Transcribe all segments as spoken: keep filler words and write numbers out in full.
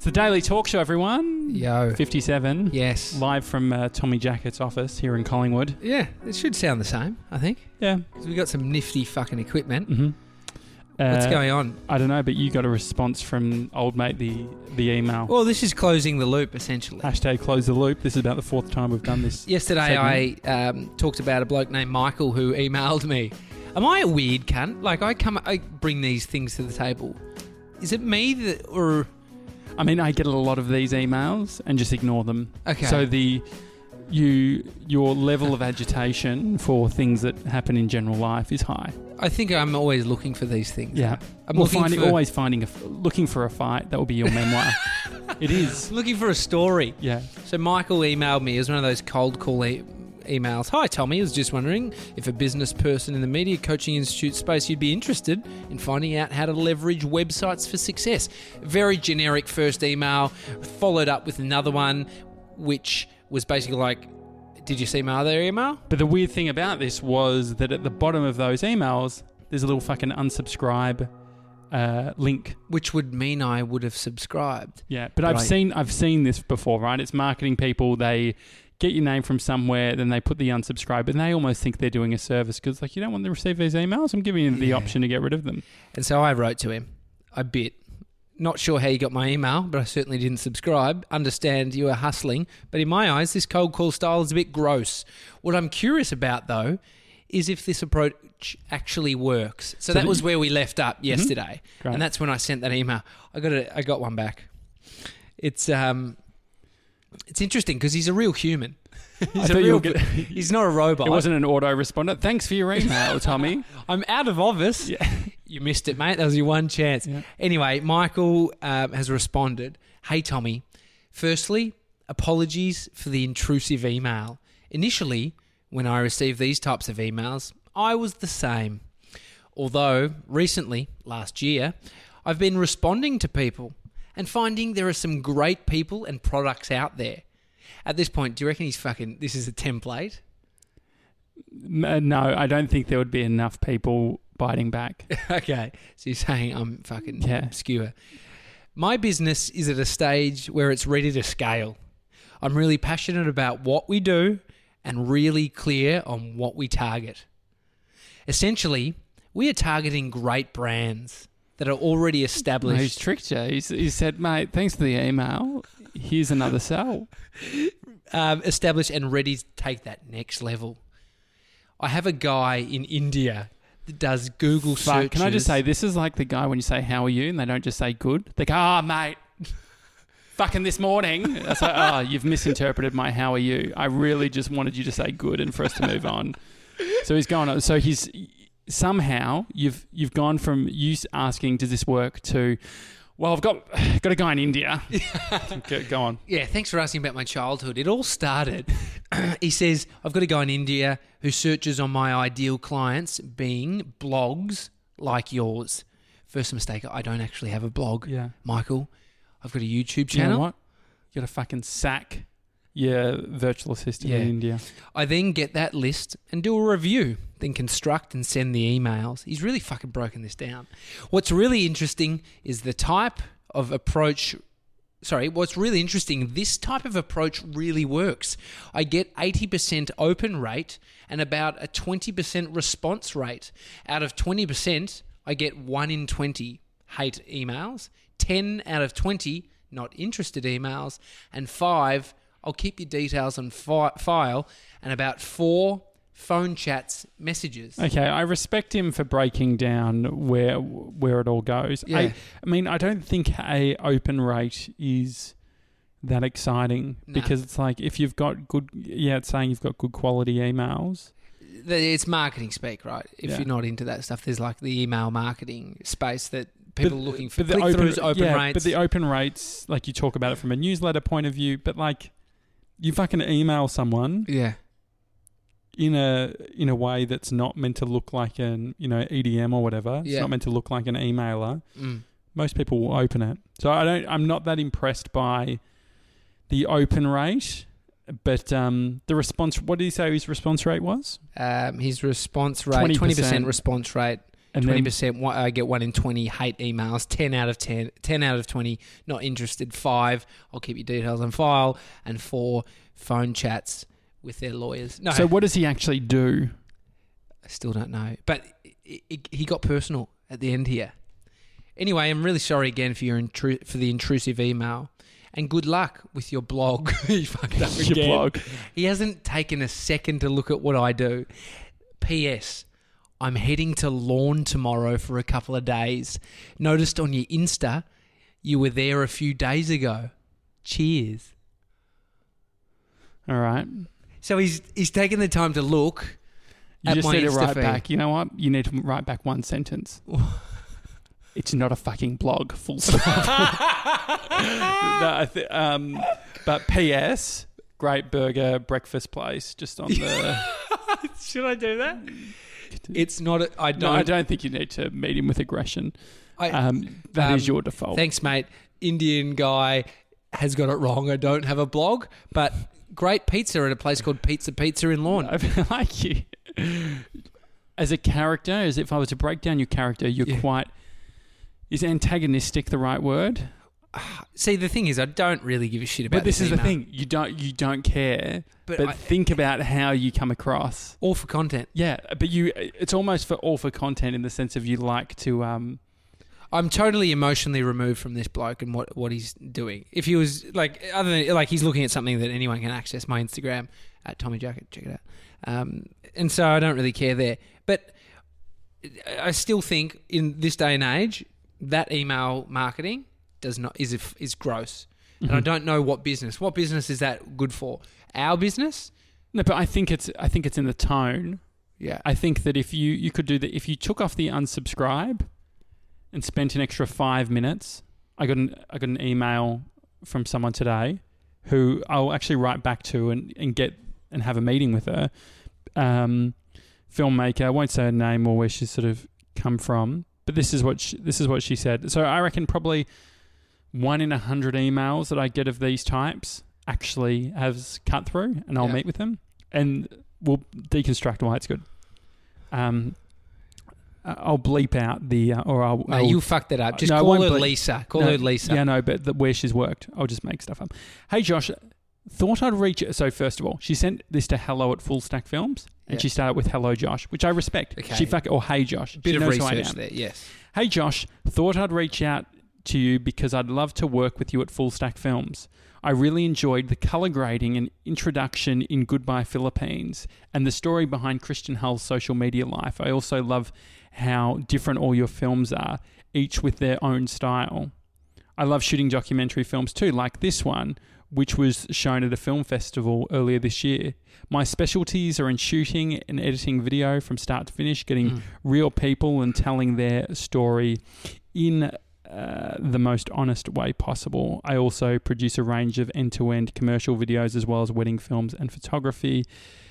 It's the Daily Talk Show, everyone. Yo. fifty-seven. Yes. Live from uh, Tommy Jackett's office here in Collingwood. Yeah, it should sound the same, I think. Yeah. Because we got some nifty fucking equipment. Mm-hmm. Uh, What's going on? I don't know, but you got a response from old mate, the, the email. Well, this is closing the loop, essentially. Hashtag close the loop. This is about the fourth time we've done this. Yesterday segment. I um, talked about a bloke named Michael who emailed me. Am I a weird cunt? Like, I come, I bring these things to the table. Is it me that, or... I mean, I get a lot of these emails and just ignore them. Okay. So the you your level of agitation for things that happen in general life is high. I think I'm always looking for these things. Yeah. I'm well, looking finding, for... always finding a... Looking for a fight. That will be your memoir. It is. Looking for a story. Yeah. So Michael emailed me. It was one of those cold call e- emails. Hi, Tommy. I was just wondering if a business person in the Media Coaching Institute space you'd be interested in finding out how to leverage websites for success. Very generic first email, followed up with another one, which was basically like, did you see my other email? But the weird thing about this was that at the bottom of those emails, there's a little fucking unsubscribe uh, link. Which would mean I would have subscribed. Yeah, but I've Right. seen I've seen this before, right? It's marketing people. They get your name from somewhere, then they put the unsubscribe, and they almost think they're doing a service because, like, you don't want to receive these emails. I'm giving you the Yeah. option to get rid of them. And so I wrote to him. I bit. Not sure how you got my email, but I certainly didn't subscribe. Understand you are hustling, but in my eyes, this cold call style is a bit gross. What I'm curious about, though, is if this approach actually works. So, So that the- was where we left up yesterday, Great. and that's when I sent that email. I got a, I got one back. It's um, it's interesting because he's a real human. I he's a thought you real. were gonna- He's not a robot. It wasn't an autoresponder. Thanks for your email, Tommy. I'm out of office. Yeah. You missed it, mate. That was your one chance. Yeah. Anyway, Michael um, has responded. Hey, Tommy. Firstly, apologies for the intrusive email. Initially, when I received these types of emails, I was the same. Although, recently, last year, I've been responding to people and finding there are some great people and products out there. At this point, do you reckon he's fucking... This is a template? M- uh, No, I don't think there would be enough people biting back. Okay, so you're saying I'm fucking Yeah. obscure. My business is at a stage where it's ready to scale. I'm really passionate about what we do and really clear on what we target. Essentially, we are targeting great brands that are already No, he's established. tricked you. He's, he said, mate, thanks for the email. Here's another sell. um, established and ready to take that next level. I have a guy in India that does Google Fuck, searches. can I just say, this is like the guy when you say, how are you? And they don't just say good. They go, ah, mate, fucking this morning. I say, oh, you've misinterpreted my how are you. I really just wanted you to say good and for us to move on. So he's gone. So he's somehow, you've you've gone from you asking, does this work, to, well, I've got got a guy in India. go, go on. Yeah, thanks for asking about my childhood. It all started, he says, I've got a guy in India who searches on my ideal clients being blogs like yours. First mistake, I don't actually have a blog. Yeah. Michael, I've got a YouTube You channel. know what? You got to fucking sack your virtual assistant Yeah. in India. I then get that list and do a review, then construct and send the emails. He's really fucking broken this down. What's really interesting is the type of approach... Sorry, what's really interesting, this type of approach really works. I get eighty percent open rate and about a twenty percent response rate. Out of twenty percent, I get one in twenty hate emails, ten out of twenty not interested emails, and five, I'll keep your details on fi- file, and about four phone chats messages. Okay, I respect him for breaking down where where it all goes. Yeah. I, I mean, I don't think a open rate is that exciting No. because it's like if you've got good, yeah, it's saying you've got good quality emails. It's marketing speak, right? If Yeah. you're not into that stuff, there's like the email marketing space that people are looking for. But the Click-throughs, open, open yeah, rates. but the open rates, like you talk about it from a newsletter point of view, but like you fucking email someone yeah. in a in a way that's not meant to look like an you know E D M or whatever. It's Yeah. not meant to look like an emailer. Mm. Most people will open it. So I don't. I'm not that impressed by the open rate, but um, the response. What did he say his response rate was? Um, his response rate, twenty twenty percent percent response rate And twenty then percent, one- I get one in twenty hate emails, ten out of ten, ten out of twenty not interested, five, I'll keep your details on file, and four, phone chats with their lawyers. No, so what does he actually do? I still don't know. But it, it, he got personal at the end here. Anyway, I'm really sorry again for your intru- for the intrusive email. And good luck with your blog. He fucked up Your again. blog. He hasn't taken a second to look at what I do. P S. I'm heading to Lawn tomorrow for a couple of days. Noticed on your Insta you were there a few days ago. Cheers. All right. So he's he's taken the time to look You at just my need to Insta write feed. back. You know what? You need to write back one sentence. It's not a fucking blog, full stop. no, I th- um, but P S, great burger breakfast place just on the... Should I do that? It's not. A, I don't. No, I don't think you need to meet him with aggression. I, Um, that um, is your default. Thanks, mate. Indian guy has got it wrong. I don't have a blog, but great pizza at a place called Pizza Pizza in Lawn. I feel like you... As a character, as if I was to break down your character, you're Yeah. quite... Is antagonistic the right word? See, the thing is, I don't really give a shit about. But this is the email. thing. You don't you don't care. But, But I, think about how you come across. all for content. Yeah, but you it's almost for all for content in the sense of you like to um I'm totally emotionally removed from this bloke and what, what he's doing. If he was like other than like he's looking at something that anyone can access, my Instagram at Tommy Jacket, check it out. Um, and so I don't really care there. But I still think in this day and age that email marketing does not is is gross. And I don't know what business. What business is that good for? Our business? No, but I think it's I think it's in the tone. Yeah. I think that if you you could do that if you took off the unsubscribe and spent an extra five minutes, I got an I got an email from someone today who I'll actually write back to and, and get and have a meeting with her. Um, filmmaker, I won't say her name or where she's sort of come from, but this is what she, this is what she said. So I reckon probably one in a hundred emails that I get of these types actually has cut through, and I'll Yeah. meet with them and we'll deconstruct why it's good. Um, I'll bleep out the uh, or I'll, No, I'll you fucked that up. Just No, I call won't her bleep- Lisa. Call no, her Lisa. Yeah, no, but the, where she's worked, I'll just make stuff up. Hey, Josh, thought I'd reach... So, first of all, she sent this to hello at Full Stack Films, and Yeah. she started with hello, Josh, which I respect. Okay. She fuck... Or hey, Josh. Bit she of knows who I research am. there, yes. Hey, Josh, thought I'd reach out to you because I'd love to work with you at Full Stack Films. I really enjoyed the colour grading and introduction in Goodbye Philippines and the story behind Christian Hull's social media life. I also love how different all your films are, each with their own style. I love shooting documentary films too, like this one, which was shown at a film festival earlier this year. My specialties are in shooting and editing video from start to finish, getting Mm. real people and telling their story in uh, the most honest way possible. I also produce a range of end-to-end commercial videos as well as wedding films and photography.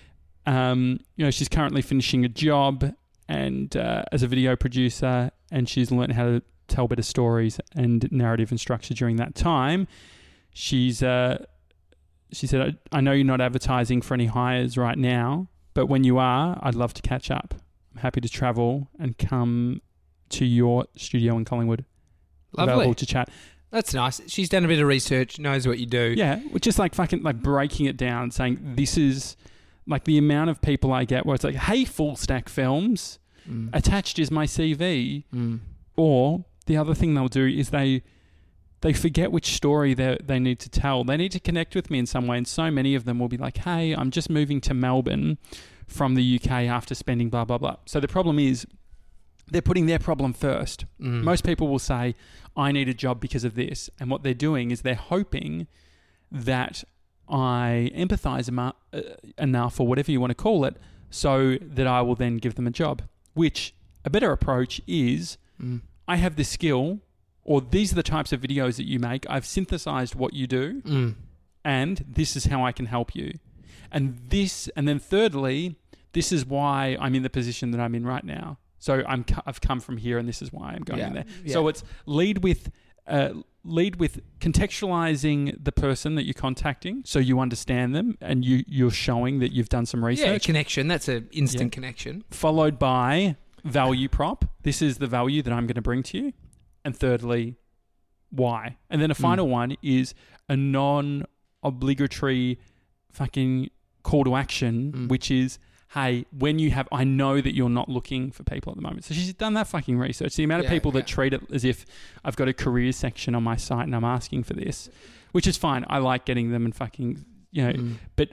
Um, you know, she's currently finishing a job and uh, as a video producer, and she's learned how to tell better stories and narrative and structure during that time. She's uh, she said, I, I know you're not advertising for any hires right now, but when you are, I'd love to catch up. I'm happy to travel and come to your studio in Collingwood. Lovely. Available to chat. That's nice. She's done a bit of research, knows what you do. Yeah, just like fucking like breaking it down, saying this is like the amount of people I get where it's like, hey, Full Stack Films, Mm. attached is my C V. Mm. Or the other thing they'll do is they they forget which story they they need to tell. They need to connect with me in some way, and so many of them will be like, hey, I'm just moving to Melbourne from the U K after spending blah, blah, blah. So the problem is they're putting their problem first. Mm. Most people will say, I need a job because of this. And what they're doing is they're hoping that I empathize emo- uh, enough, or whatever you want to call it, so that I will then give them a job. Which a better approach is, Mm. I have this skill, or these are the types of videos that you make. I've synthesized what you do, Mm. and this is how I can help you. And this, and then thirdly, this is why I'm in the position that I'm in right now. So I'm, I've come from here, and this is why I'm going Yeah. in there. Yeah. So it's lead with, uh, lead with contextualizing the person that you're contacting, so you understand them, and you you're showing that you've done some Yeah, research. connection. That's an instant Yeah. connection. Followed by value prop. This is the value that I'm going to bring to you. And thirdly, why? And then a final mm. one is a non-obligatory fucking call to action, mm. which is, hey, when you have, I know that you're not looking for people at the moment. So she's done that fucking research. The amount of yeah, people yeah. that treat it as if I've got a careers section on my site and I'm asking for this, which is fine. I like getting them and fucking, you know, mm. but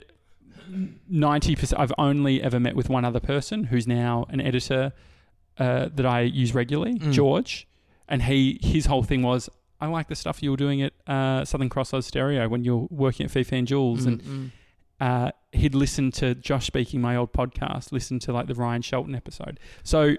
ninety percent, I've only ever met with one other person who's now an editor uh, that I use regularly, mm. George. And he, his whole thing was, I like the stuff you were doing at uh, Southern Cross Oz Stereo when you were working at Fifi and Jules. Mm, and mm. Uh, he'd listen to Josh Speaking, my old podcast, listen to like the Ryan Shelton episode. So,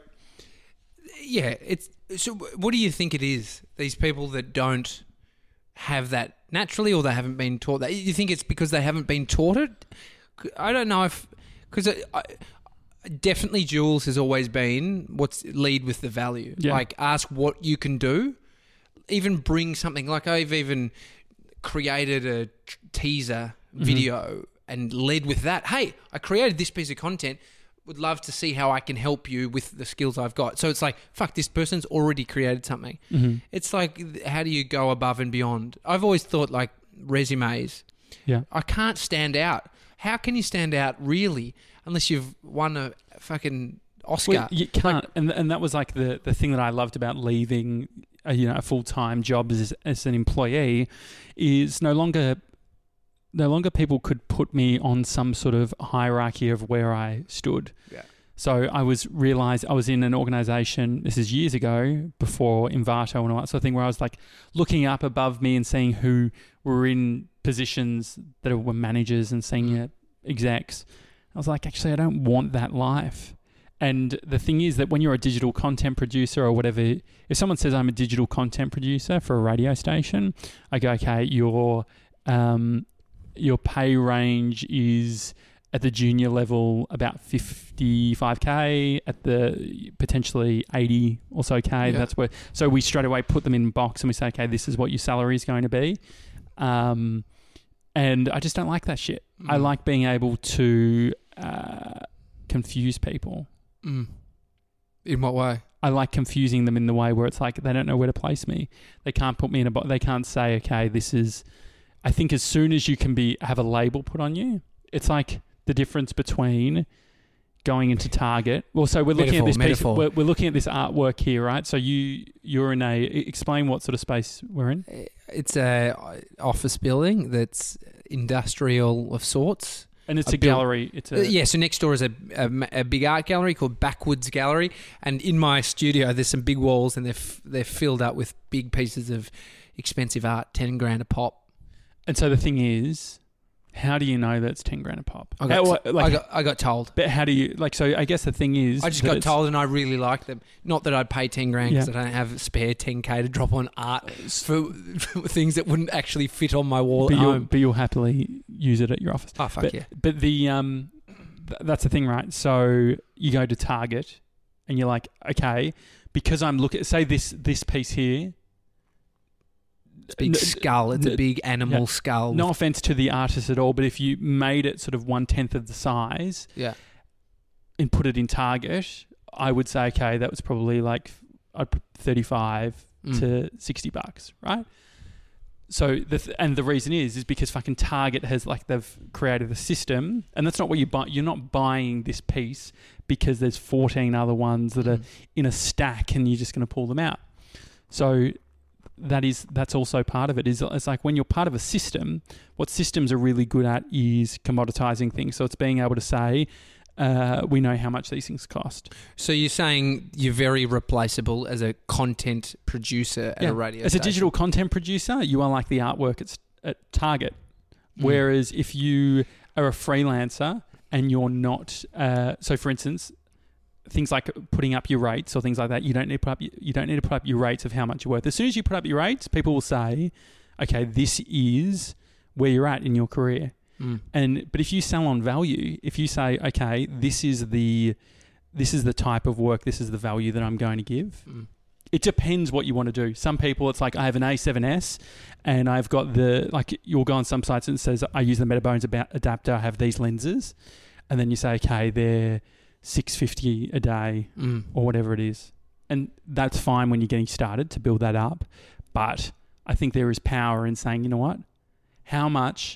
yeah, it's. So, what do you think it is? These people that don't have that naturally, or they haven't been taught that. You think it's because they haven't been taught it? I don't know if because definitely Jules has always been what's lead with the value. Yeah. Like ask what you can do, even bring something. Like I've even created a t- teaser video. Mm-hmm. And led with that. Hey, I created this piece of content. Would love to see how I can help you with the skills I've got. So it's like, fuck, this person's already created something. Mm-hmm. It's like, how do you go above and beyond? I've always thought like resumes. Yeah. I can't stand out. How can you stand out really unless you've won a fucking Oscar? Well, you can't. Like, and and that was like the, the thing that I loved about leaving a, you know, a full-time job as, as an employee is no longer... No longer people could put me on some sort of hierarchy of where I stood. Yeah. So I was realised I was in an organisation, this is years ago, before Invato and all that sort of thing, where I was like looking up above me and seeing who were in positions that were managers and senior execs. I was like, actually, I don't want that life. And the thing is that when you're a digital content producer or whatever, if someone says I'm a digital content producer for a radio station, I go, okay, you're... Um, your pay range is at the junior level about fifty-five K, at the potentially eighty or so K. Yeah. That's where, so we straight away put them in a box and we say, okay, this is what your salary is going to be. Um, and I just don't like that shit. Mm. I like being able to uh, confuse people. Mm. In what way? I like confusing them in the way where it's like they don't know where to place me. They can't put me in a box. They can't say, okay, this is... I think as soon as you can be have a label put on you, it's like the difference between going into Target. Well, so we're looking metaphor, at this metaphor. piece. We're, we're looking at this artwork here, right? So you you're in a. Explain what sort of space we're in. It's a office building that's industrial of sorts. And it's a, a gallery. It's a uh, yeah. So next door is a, a a big art gallery called Backwoods Gallery, and in my studio there's some big walls, and they're f- they're filled up with big pieces of expensive art, ten grand a pop. And so the thing is, how do you know that it's ten grand a pop? I got, how, t- like, I got, I got told. But how do you, like, so I guess the thing is... I just got told and I really liked them. Not that I'd pay ten grand because yeah. I don't have spare ten K to drop on art for, for things that wouldn't actually fit on my wall but at you'll, home. But you'll happily use it at your office. Oh, fuck but, yeah. But the, um, th- that's the thing, right? So you go to Target and you're like, okay, because I'm looking, say this, this piece here, It's a big n- skull. It's n- a big animal yeah. skull. No offense to the artist at all, but if you made it sort of one tenth of the size, yeah, and put it in Target, I would say, okay, that was probably like thirty-five mm. to sixty bucks, right? So the th- and the reason is is because fucking Target has like they've created a system, and that's not what you buy. You're not buying this piece because there's fourteen other ones that mm. are in a stack, and you're just going to pull them out. So that is that's also part of it. Is it's like when you're part of a system, what systems are really good at is commoditizing things. So it's being able to say, uh, we know how much these things cost. So you're saying you're very replaceable as a content producer at yeah. a radio As station. a digital content producer, you are like the artwork at, at Target. Mm. Whereas if you are a freelancer and you're not, uh, so for instance, things like putting up your rates or things like that, you don't need to put up you don't need to put up your rates of how much you're worth. As soon as you put up your rates, people will say, okay, this is where you're at in your career. Mm. And but if you sell on value, if you say, okay, this is the this is the type of work, this is the value that I'm going to give. Mm. It depends what you want to do. Some people, it's like I have an A seven S and I've got the, like you'll go on some sites and it says I use the Metabones adapter, I have these lenses. And then you say, okay, they're six fifty a day Mm. or whatever it is. And that's fine when you're getting started to build that up. But I think there is power in saying, you know what? How much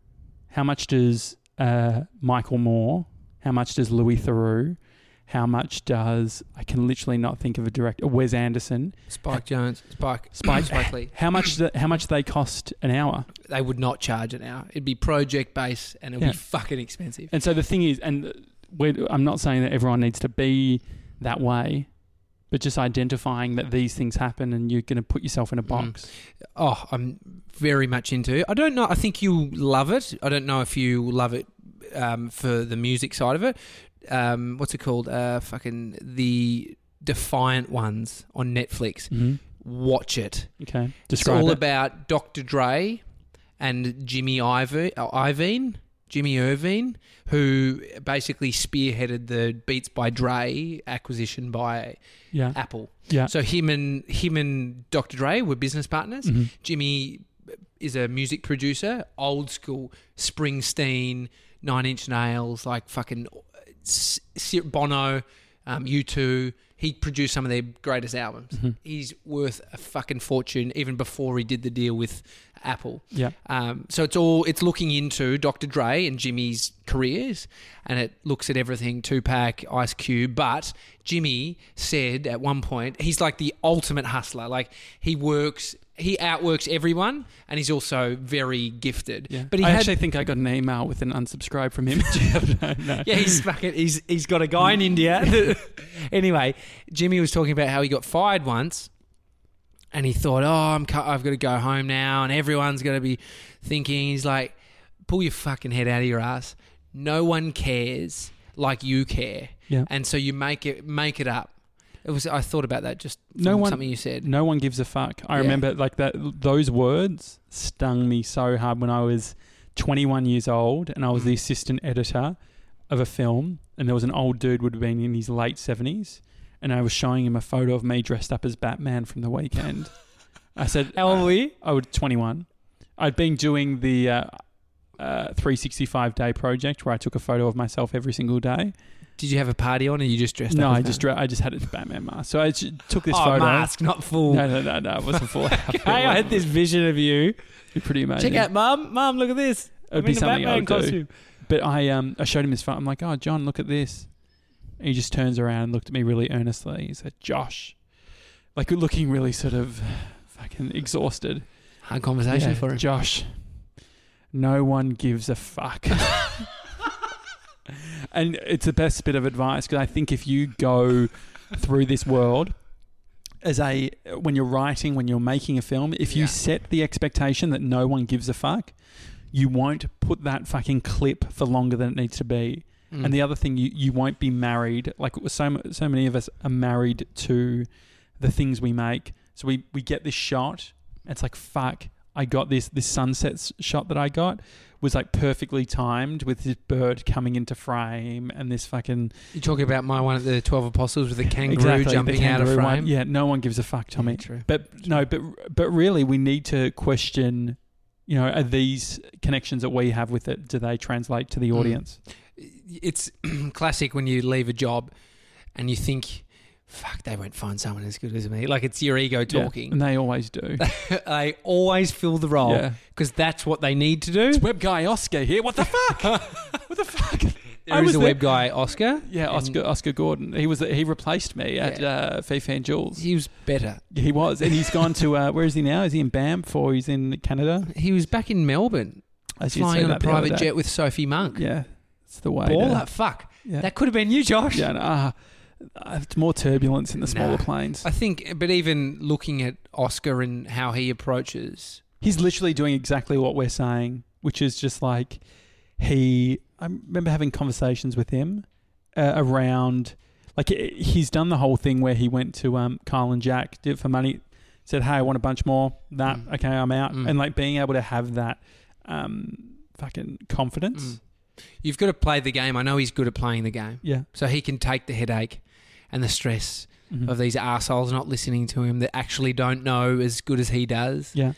how much does uh, Michael Moore, how much does Louis Theroux, how much does, I can literally not think of a director, Wes Anderson. Spike Jones, Spike, Spike, Spike Lee. How much do, how much they cost an hour? They would not charge an hour. It'd be project based and it'd Yeah. be fucking expensive. And so the thing is, and we're, I'm not saying that everyone needs to be that way, but just identifying that these things happen and you're going to put yourself in a box. Oh, I'm very much into it. I don't know. I think you love it. I don't know if you love it um, for the music side of it. Um, what's it called? Uh, fucking the Defiant Ones on Netflix. Mm-hmm. Watch it. Okay. It's Describe all it. about Doctor Dre and Jimmy Iovine, uh, Iovine, Jimmy Iovine, who basically spearheaded the Beats by Dre acquisition by Yeah. Apple. Yeah. So him and him and Doctor Dre were business partners. Mhm. Jimmy is a music producer, old school Springsteen, Nine Inch Nails, like fucking S- S- Bono, um, U two. He produced some of their greatest albums. Mhm. He's worth a fucking fortune even before he did the deal with Apple. Yeah. Um, so it's all it's looking into Doctor Dre and Jimmy's careers, and it looks at everything Tupac, Ice Cube. But Jimmy said at one point he's like the ultimate hustler. Like he works, he outworks everyone, and he's also very gifted. Yeah. But he I had, actually think I got an email with an unsubscribe from him. no, no. yeah, he's fucking, he's he's got a guy in India. Anyway, Jimmy was talking about how he got fired once. And he thought, oh, I'm cu- I've got to go home now, and everyone's going to be thinking. He's like, pull your fucking head out of your ass. No one cares like you care, Yeah. and so you make it make it up. It was. I thought about that just No from one- something you said. No one gives a fuck. I Yeah. remember like that. Those words stung me so hard when I was twenty-one years old, and I was Mm. the assistant editor of a film, and there was an old dude would have been in his late seventies, and I was showing him a photo of me dressed up as Batman from the weekend. I said, How old were you? I was twenty-one. I'd been doing the uh, uh, three sixty-five day project where I took a photo of myself every single day. Did you have a party on, or you just dressed No, up? I as just Batman? dre- I just had a Batman mask. So I just took this oh, photo. mask, not full. No, no, no, no. It wasn't full. Hey, I had this vision of you. You're pretty amazing. Check out, Mum. Mum, look at this. It would I'm be in a something I Batman would do. costume. But I um I showed him his phone. I'm like, oh, John, look at this. And he just turns around and looked at me really earnestly. He said, Josh, like looking really sort of fucking exhausted. Hard conversation Yeah, for him. Josh, no one gives a fuck. And it's the best bit of advice because I think if you go through this world as a when you're writing, when you're making a film, if you Yeah. set the expectation that no one gives a fuck, you won't put that fucking clip for longer than it needs to be. Mm. And the other thing, you, you won't be married. Like so so many of us are married to the things we make. So we, we get this shot. It's like, fuck, I got this. This sunset s- shot that I got was like perfectly timed with this bird coming into frame and this fucking... You're talking about my one at the twelve Apostles with the kangaroo Exactly, the jumping out of kangaroo frame? one. Yeah, no one gives a fuck, Tommy. Yeah, true. But no, but but really, we need to question. You know, are these connections that we have with it? Do they translate to the Mm. audience? It's classic when you leave a job and you think, fuck, they won't find someone as good as me. Like it's your ego Yeah, talking. and they always do. They always fill the role Yeah. because that's what they need to do. It's web guy Oscar here. What the fuck? What the fuck? I There is was a there- web guy, Oscar. Yeah, and Oscar Oscar Gordon. He was he replaced me at Yeah. uh, FIFA and Jules. He was better. He was, and he's gone to uh, where is he now? Is he in Banff or he's in Canada? He was back in Melbourne, I did say flying on a that the other private day. jet with Sophie Monk. Yeah, it's the way. Baller, to- fuck. yeah, That could have been you, Josh. yeah. No, uh, uh, it's more turbulence in the smaller Nah. planes. I think, but even looking at Oscar and how he approaches, He's literally doing exactly what we're saying, which is just like he. I remember having conversations with him uh, around, like he's done the whole thing where he went to um, Kyle and Jack, did it for money, said, "Hey, I want a bunch more." That Mm. okay, I'm out, Mm. and like being able to have that um, fucking confidence. Mm. You've got to play the game. I know he's good at playing the game. Yeah, So he can take the headache and the stress Mhm. of these arseholes not listening to him that actually don't know as good as he does. yeah.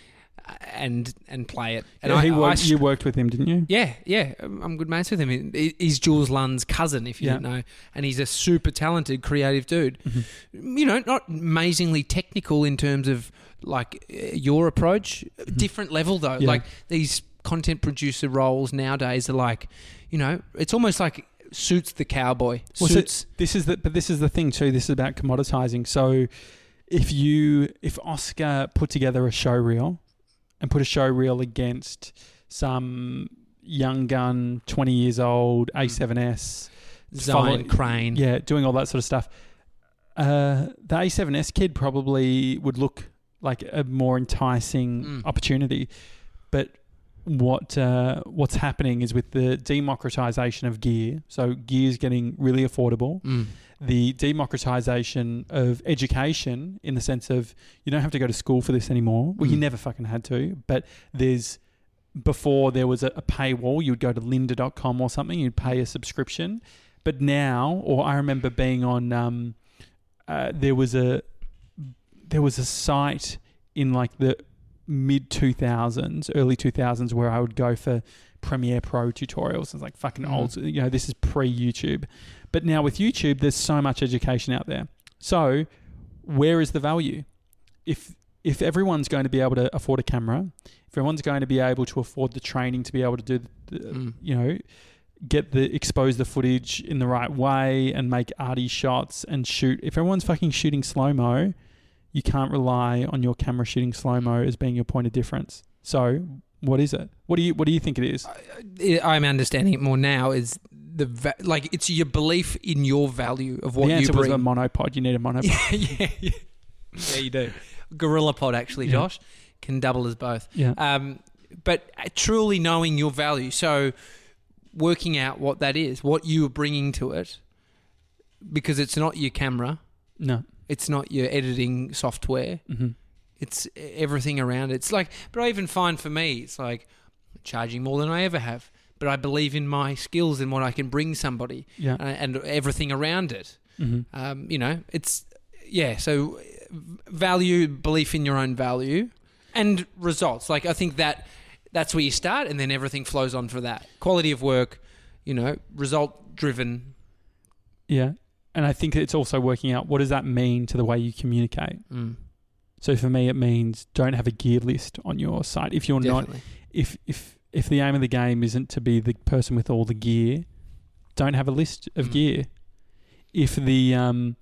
and and play it. And Yeah, I, he I worked, st- you worked with him, didn't you? Yeah, yeah. I'm good mates with him. He- He's Jules Lund's cousin, if you Yeah. didn't know. And he's a super talented, creative dude. Mm-hmm. You know, not amazingly technical in terms of, like, uh, your approach. Mm-hmm. Different level, though. Yeah. Like, these content producer roles nowadays are like, you know, it's almost like suits the cowboy. Well, so Suits... this is the but this is the thing too. This is about commoditizing. So if you if Oscar put together a show reel and put a show reel against some young gun, twenty years old, A seven S, Zion Crane. yeah, doing all that sort of stuff, uh, the A seven S kid probably would look like a more enticing Mm. opportunity. But what uh, what's happening is with the democratization of gear, so gear's getting really affordable. Mm. The democratization of education in the sense of you don't have to go to school for this anymore. Well, you Mm. never fucking had to, but there's before there was a, a paywall. You would go to lynda dot com or something, you'd pay a subscription. But now, or I remember being on, um, uh, there was a there was a site in like the mid two thousands, early two thousands, where I would go for Premiere Pro tutorials. It's like fucking Mm. old, you know, this is pre-YouTube. But now with YouTube, there's so much education out there. So where is the value? If if everyone's going to be able to afford a camera, if everyone's going to be able to afford the training to be able to do, the, Mm. you know, get the expose the footage in the right way and make arty shots and shoot. If everyone's fucking shooting slow-mo, you can't rely on your camera shooting slow-mo as being your point of difference. So what is it? What do you what do you think it is? I- I'm understanding it more now. Is the va- like it's your belief in your value of what The you answer was bring. a monopod. You need a monopod. yeah, yeah, yeah, you do. Gorilla Pod, actually, Yeah. Josh, can double as both. Yeah. Um, but truly knowing your value, so working out what that is, what you are bringing to it, because it's not your camera, No. it's not your editing software, Mm-hmm. it's everything around it. It's like, but I even find for me, it's like charging more than I ever have, but I believe in my skills and what I can bring somebody, Yeah. uh, and everything around it. Mm-hmm. Um, you know, it's, yeah, so value, belief in your own value, and results. Like, I think that that's where you start, and then everything flows on for that. Quality of work, you know, result driven. Yeah. And I think it's also working out what does that mean to the way you communicate. Mm, So for me, it means don't have a gear list on your site. If you're definitely. not, if if if the aim of the game isn't to be the person with all the gear, don't have a list of Mm. gear. If the um,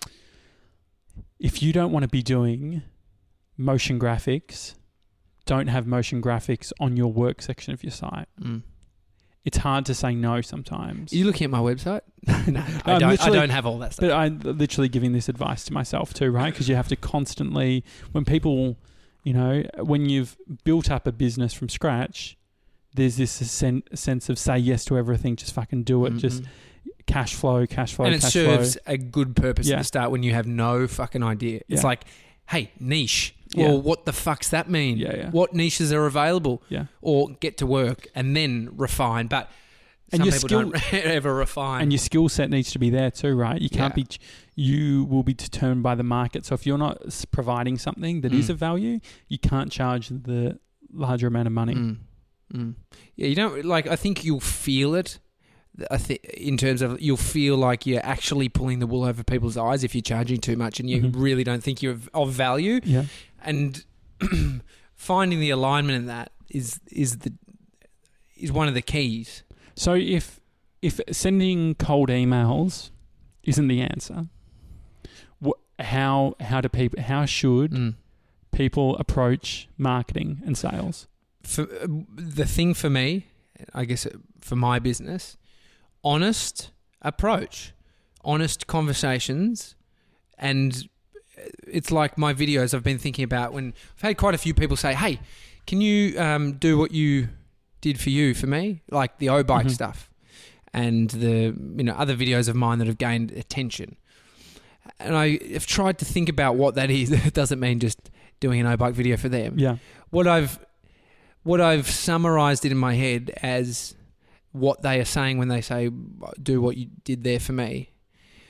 if you don't want to be doing motion graphics, don't have motion graphics on your work section of your site. Mm. It's hard to say no sometimes. Are you looking at my website? no, I I'm don't. I literally- don't have all that stuff. But I'm literally giving this advice to myself too, right? Because you have to constantly, when people, you know, when you've built up a business from scratch, there's this sen- sense of say yes to everything, just fucking do it, Mhm. just cash flow, cash flow, and it cash serves flow. a good purpose Yeah. at the start when you have no fucking idea. It's Yeah. like, hey, niche. Yeah. Well, what the fuck's that mean? Yeah, yeah. What niches are available? Yeah. Or get to work and then refine. But And some your people skill- don't ever refine. And your skill set needs to be there too, right? You can't Yeah. be, you will be determined by the market. So if you're not s- providing something that is Mm. of value, you can't charge the larger amount of money. Mm. Mm. Yeah, you don't like. I think you'll feel it. I think in terms of you'll feel like you're actually pulling the wool over people's eyes if you're charging too much and you Mhm. really don't think you're of, of value. Yeah. And finding the alignment in that is is the is one of the keys. So if if sending cold emails isn't the answer, what, how how do people how should Mm. people approach marketing and sales? For, the thing for me, I guess for my business, honest approach, honest conversations, and it's like my videos I've been thinking about when I've had quite a few people say, hey, can you um, do what you did for you for me? Like the O-Bike Mhm. stuff and the you know other videos of mine that have gained attention. And I have tried to think about what that is. It doesn't mean just doing an O-Bike video for them. Yeah. What I've what I've summarized it in my head as what they are saying when they say do what you did there for me.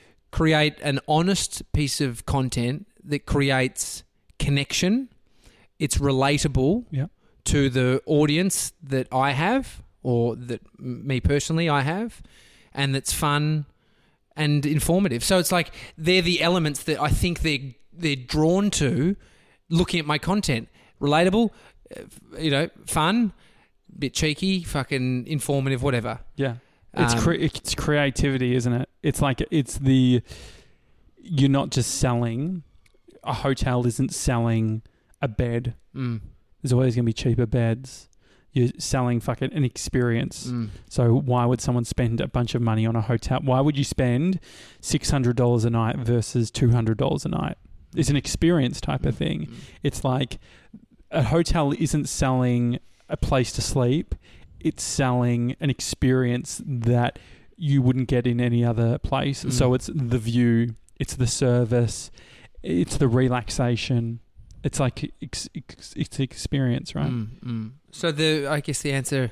Create an honest piece of content that creates connection it's relatable Yeah. to the audience that I have, or that m- me personally I have, and that's fun and informative. So it's like they're the elements that I think they're they're drawn to looking at my content. Relatable, uh, you know, fun, bit cheeky, fucking informative, whatever. Yeah. It's Um, cre- it's creativity, isn't it? It's like it's the you're not just selling. A hotel isn't selling a bed. Mm, There's always going to be cheaper beds. You're selling fucking an experience. mm, So why would someone spend a bunch of money on a hotel? Why would you spend six hundred dollars a night versus two hundred dollars a night? It's an experience type of thing. mm. It's like a hotel isn't selling a place to sleep. It's selling an experience that you wouldn't get in any other place. Mm. So it's the view, it's the service, it's the relaxation. It's like ex- ex- it's experience, right? Mm, mm. So the I guess the answer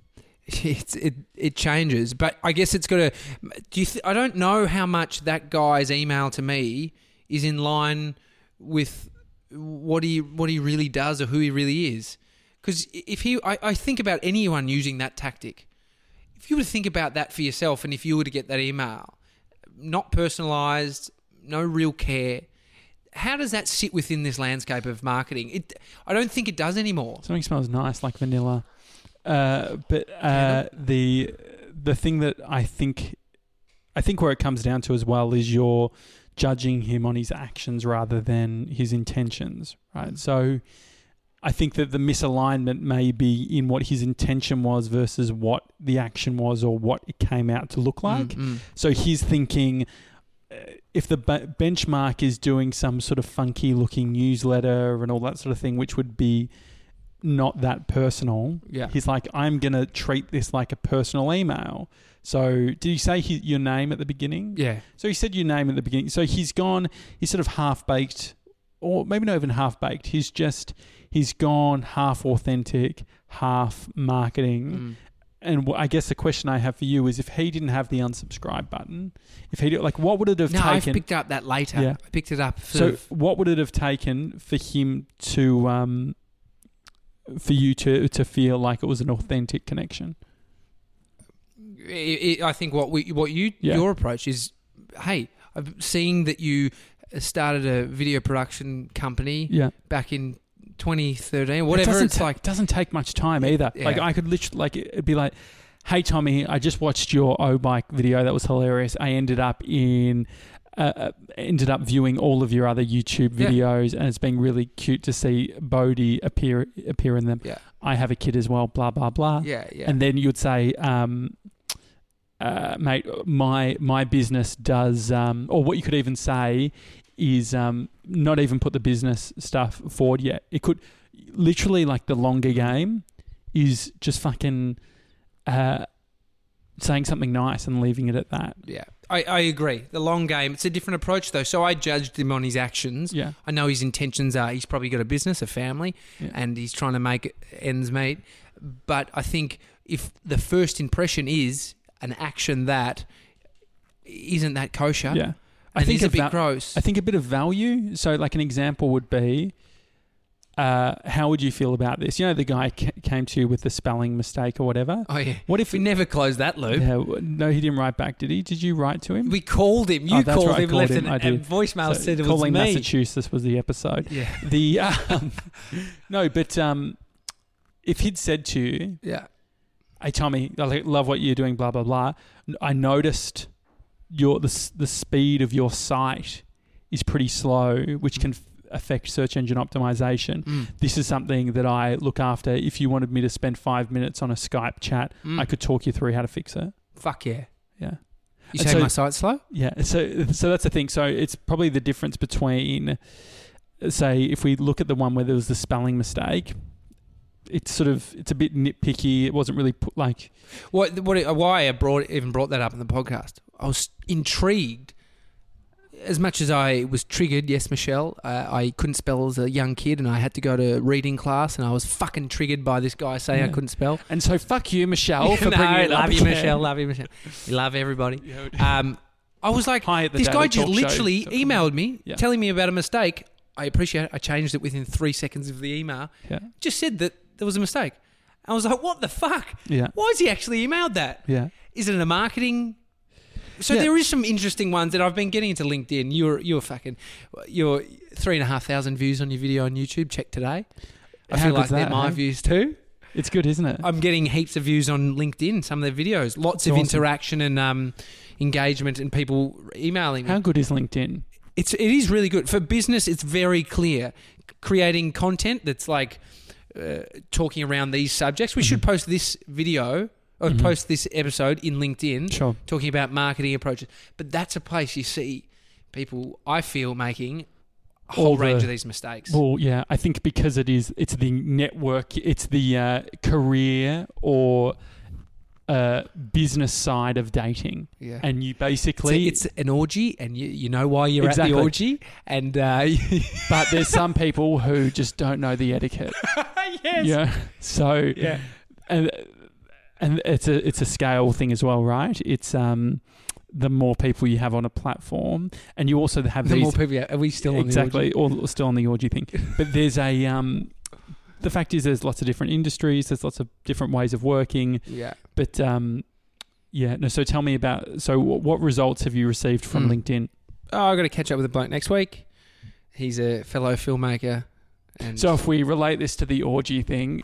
it's, it it changes, but I guess it's got to. Do you? Th- I don't know how much that guy's email to me is in line with what he what he really does or who he really is. Because if he, I, I think about anyone using that tactic. If you were to think about that for yourself, and if you were to get that email, not personalised, no real care. How does that sit within this landscape of marketing? It, I don't think it does anymore. Something smells nice, like vanilla. Uh, but uh, the the thing that I think, I think where it comes down to as well is you're judging him on his actions rather than his intentions, right? So I think that the misalignment may be in what his intention was versus what the action was or what it came out to look like. Mm, mm. So he's thinking, uh, if the b- benchmark is doing some sort of funky looking newsletter and all that sort of thing, which would be not that personal, Yeah. he's like, I'm going to treat this like a personal email. So did you say he, your name at the beginning? Yeah. So he said your name at the beginning. So he's gone, he's sort of half-baked, or maybe not even half-baked. He's just, he's gone half authentic, half marketing. Mm. And wh- I guess the question I have for you is, if he didn't have the unsubscribe button, if he did, like, what would it have No, I taken? picked up that later. Yeah. I picked it up. Sort So of, what would it have taken for him to, um, for you to to feel like it was an authentic connection? it, it, I think what we, what you, Yeah. your approach is, hey, I'm seeing that you started a video production company Yeah. back in twenty thirteen, whatever. It doesn't It's ta- like, doesn't take much time either. Yeah. Like I could literally, like it'd be like, hey Tommy, I just watched your O-Bike video. That was hilarious. I ended up in, uh, uh, ended up viewing all of your other YouTube Yeah. videos, and it's been really cute to see Bodhi appear appear in them. yeah, I have a kid as well. Blah blah blah. yeah, yeah. And then you'd say, um, uh, mate, my my business does, um, or what you could even say is um, not even put the business stuff forward yet. It could literally, like, the longer game is just fucking uh, saying something nice and leaving it at that. Yeah, I, I agree. The long game, it's a different approach though. So I judged him on his actions. Yeah. I know his intentions are he's probably got a business, a family, Yeah. and he's trying to make ends meet. But I think if the first impression is an action that isn't that kosher, Yeah. I think it's a of bit val- gross. I think a bit of value. So, like, an example would be, uh, how would you feel about this? You know, the guy ca- came to you with the spelling mistake or whatever. oh yeah, What if we never closed that loop. Yeah, w- no, he didn't write back, did he? Did you write to him? We called him. You Oh, that's called right, I him, called left him, an, I a did. voicemail, So said it was calling me. Massachusetts was the episode. Yeah, The um, no, but um, if he'd said to you, yeah, "Hey Tommy, I li- love what you're doing," blah blah blah. I noticed your the s- the speed of your site is pretty slow, which can f- affect search engine optimization. mm. This is something that I look after. If you wanted me to spend five minutes on a Skype chat, Mm. I could talk you through how to fix it. Fuck yeah. Yeah. You And say so- my site's slow? Yeah, so so that's the thing. So it's probably the difference between, say, if we look at the one where there was the spelling mistake, it's sort of it's a bit nitpicky. It wasn't really put like What? What? Why I brought even brought that up in the podcast? I was intrigued. As much as I was triggered, yes, Michelle, uh, I couldn't spell as a young kid, and I had to go to reading class, and I was fucking triggered by this guy saying I Yeah. couldn't spell. And so fuck you, Michelle, for no, bringing it love up you, again. Michelle. Love you, Michelle. You love everybody. Yeah. Um, I was like, Hi at the this Daily guy just Talk Show. literally emailed me Yeah. telling me about a mistake I appreciate it. I changed it within three seconds of the email. Yeah. Just said that there was a mistake. I was like, what the fuck? Yeah. Why has he actually emailed that? Yeah. Is it a marketing? So Yeah. there is some interesting ones that I've been getting into LinkedIn. You're you're fucking you're three and a half thousand views on your video on YouTube. Check today. I How feel like good's they're that, my hey? views too. It's good, isn't it? I'm getting heaps of views on LinkedIn. Some of their videos, lots It's of awesome. interaction and um, engagement, and people emailing me. How good is LinkedIn? It's it is really good for business. It's very clear. Creating content that's like uh, talking around these subjects. We Mhm. should post this video or Mhm. post this episode in LinkedIn Sure. talking about marketing approaches. But that's a place you see people, I feel, making a whole All the- range of these mistakes. Well, yeah, I think because it is, it's the network, it's the uh, career or uh, business side of dating, yeah. and you It's, basically. a- it's an orgy, and you, you know why you're Exactly. at the orgy. And uh, but there's some people who just don't know the etiquette. yes. Yeah. So. Yeah. And and it's a it's a scale thing as well, right? It's um. The more people you have on a platform, and you also have The these more people, are we still on exactly, the orgy? or still on the orgy thing. But there's a um, the fact is there's lots of different industries, there's lots of different ways of working. Yeah. But um, yeah, no. So tell me about. So what, what results have you received from Mm. LinkedIn? Oh, I've got to catch up with a bloke next week. He's a fellow filmmaker. And So if we relate this to the orgy thing,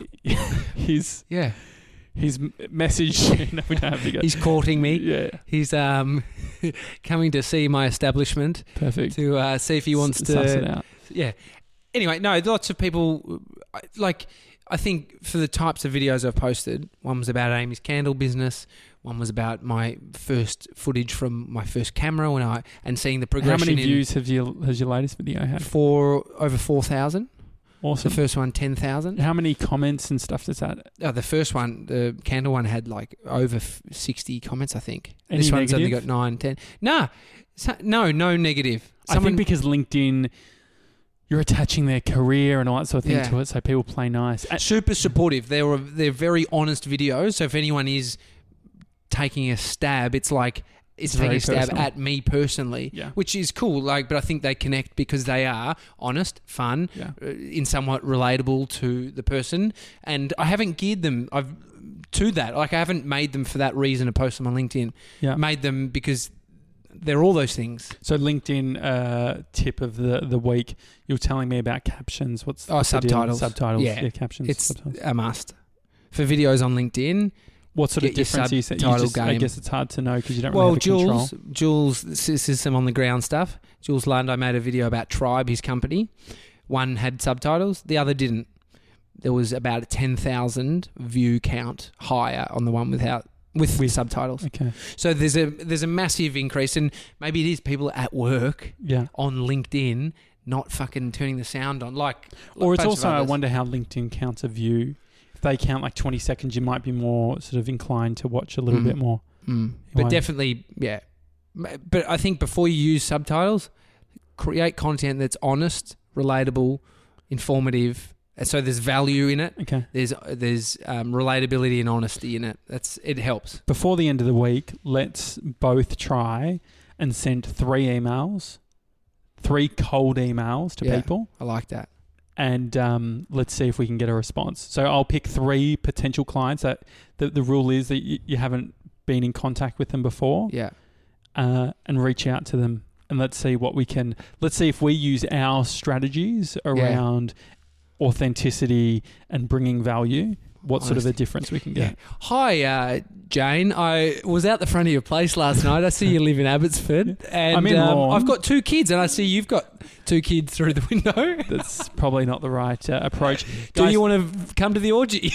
his yeah, his message. No, we don't have to go. he's courting me. Yeah, He's um coming to see my establishment perfect. to uh, see if he wants S- to. suss it out. Yeah. Anyway, no, lots of people I- like. I think for the types of videos I've posted, one was about Amy's candle business, one was about my first footage from my first camera when I and seeing the How progression. many in views have you has your latest video had? For over four thousand. Awesome. The first one, ten thousand. How many comments and stuff does that? Oh, the first one, the candle one, had like over f- sixty comments, I think. Any this one's only negative? got nine, ten. Nah, so, no, no negative. I think because LinkedIn, you're attaching their career and all that sort of thing Yeah. to it, so people play nice. And- super supportive. They were they're very honest videos. So if anyone is taking a stab, it's like it's, It's taking very a stab personal. at me personally, Yeah. which is cool. Like, but I think they connect because they are honest, fun, yeah. uh, in somewhat relatable to the person. And I haven't geared them I've to that. Like, I haven't made them for that reason to post them on LinkedIn. Yeah. Made them because they're all those things. So LinkedIn uh, tip of the, the week, you were telling me about captions. What's Oh, what's the deal? subtitles. Subtitles. Yeah. Yeah, captions. It's subtitles. a must for videos on LinkedIn. What sort of get your difference you said? You subtitle just, I game. guess it's hard to know because you don't Well, really have a Jules, control. Jules, this is this is some on the ground stuff. Jules Lund, I made a video about Tribe, his company. One had subtitles, the other didn't. There was about a ten thousand view count higher on the one without with, With- subtitles. Okay. So there's a there's a massive increase, and maybe it is people at work Yeah. on LinkedIn not fucking turning the sound on, like. Or like it's a bunch of also, I others. wonder how LinkedIn counts a view. If they count like twenty seconds, you might be more sort of inclined to watch a little Mm. bit more. Mm. Why? But definitely, yeah. But I think before you use subtitles, create content that's honest, relatable, informative. and So there's value in it. Okay. There's there's um, relatability and honesty in it. That's it helps. Before the end of the week, let's both try and send three emails, three cold emails to Yeah. people. I like that. And um, let's see if we can get a response. So I'll pick three potential clients that the, the rule is that you, you haven't been in contact with them before, Yeah. uh, and reach out to them. And let's see what we can, let's see if we use our strategies around authenticity and bringing value, what sort of a Honesty. difference we can get. Hi, uh, Jane. I was out the front of your place last night. I see you live in Abbotsford, and I'm in um, Lorne. I've got two kids, and I see you've got two kids through the window. That's probably not the right uh, approach. Do Guys, you want to come to the orgy?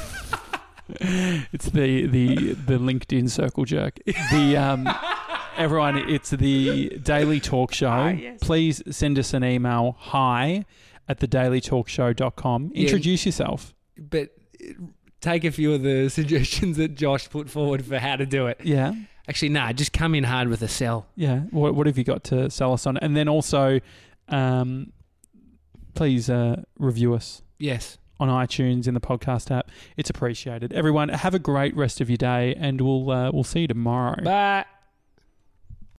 It's the, the, the LinkedIn circle jerk. The um, everyone, it's the Daily Talk Show. Ah, yes. Please send us an email, hi at the daily talk show dot com. Yeah. Introduce yourself. But take a few of the suggestions that Josh put forward for how to do it. Yeah. Actually, nah, just come in hard with a sell. Yeah. What, what have you got to sell us on? And then also, um, please uh, review us Yes. on iTunes in the podcast app. It's appreciated. Everyone, have a great rest of your day, and we'll uh, we'll see you tomorrow. Bye.